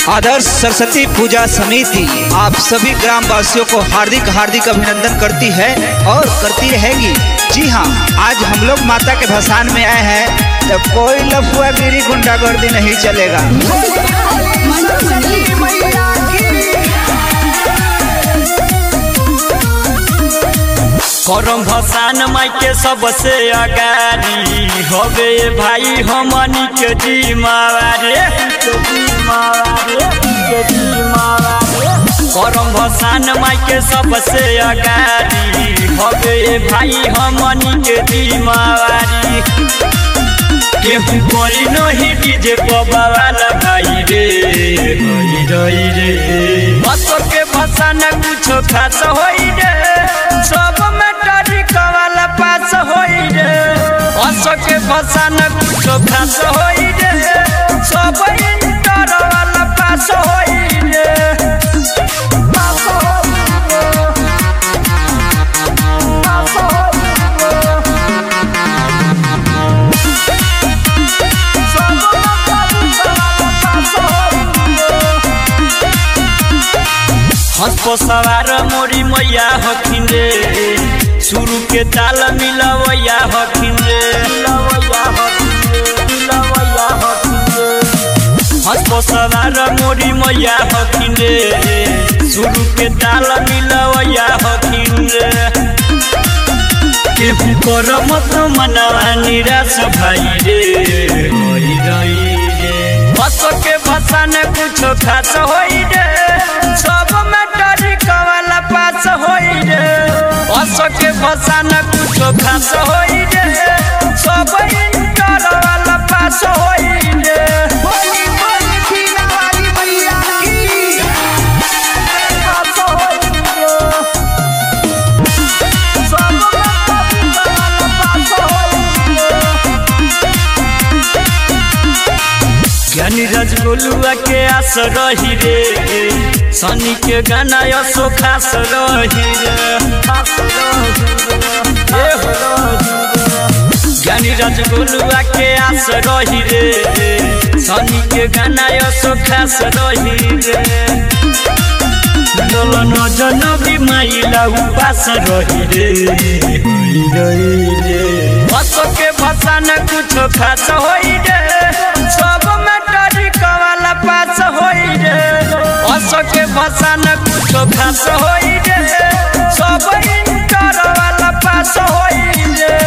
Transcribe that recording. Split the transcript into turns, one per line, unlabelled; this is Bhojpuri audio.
आदर्श सरस्वती पूजा समिति आप सभी ग्राम वासियों को हार्दिक हार्दिक अभिनंदन करती है और करती रहेगी। जी हाँ, आज हम लोग माता के भसान में आए हैं तो कोई लफुआगिरी गुंडागर्दी नहीं चलेगा।
करम भसान माई के सबसे अगाड़ी हवे भाई हमनी के जिम्मेवारी। करम भसान माई के सबसे अगाड़ी हवे भाई हमनी के जिम्मेवारी। केहू कोई नहीं डीजे बवाला भाई रे बसो के भसान कुछो खास होई रे सब में डरी कवाला पास होई रे। बसो के भसान कुछो खास होई रे सब इंटर वाला पास होई रे। हंसपो सवार मोरी मैया हखिन रे शुरू के ताल मिलवैया हखिन रे। हंसपो सवार मोरी मैया हखिन रे शुरू के ताल मिलवैया हखिन रे। केहू कर मत मनवा निराश भाई रे बस के भसान कुछो खास होई रे सब में डरी कवाला पास होई रे। बस के भसान कुछो खास होई रे सब इंटर वाला पास होई रे। ज्ञानी रजगोलुआ के आस रही रे सनी के गाना यसो खास रही रे। ज्ञानी रजगोलुआ के आस रही रे सनी के गाना यसो खास रही रे। दोलन जनबी माइला उपास रही रे बस के भसान कुछो खास होई रे सब में डरी कवाला पास होई रे। बस के भसान कुछो खास होई रे सब इंटर वाला पास होई रे।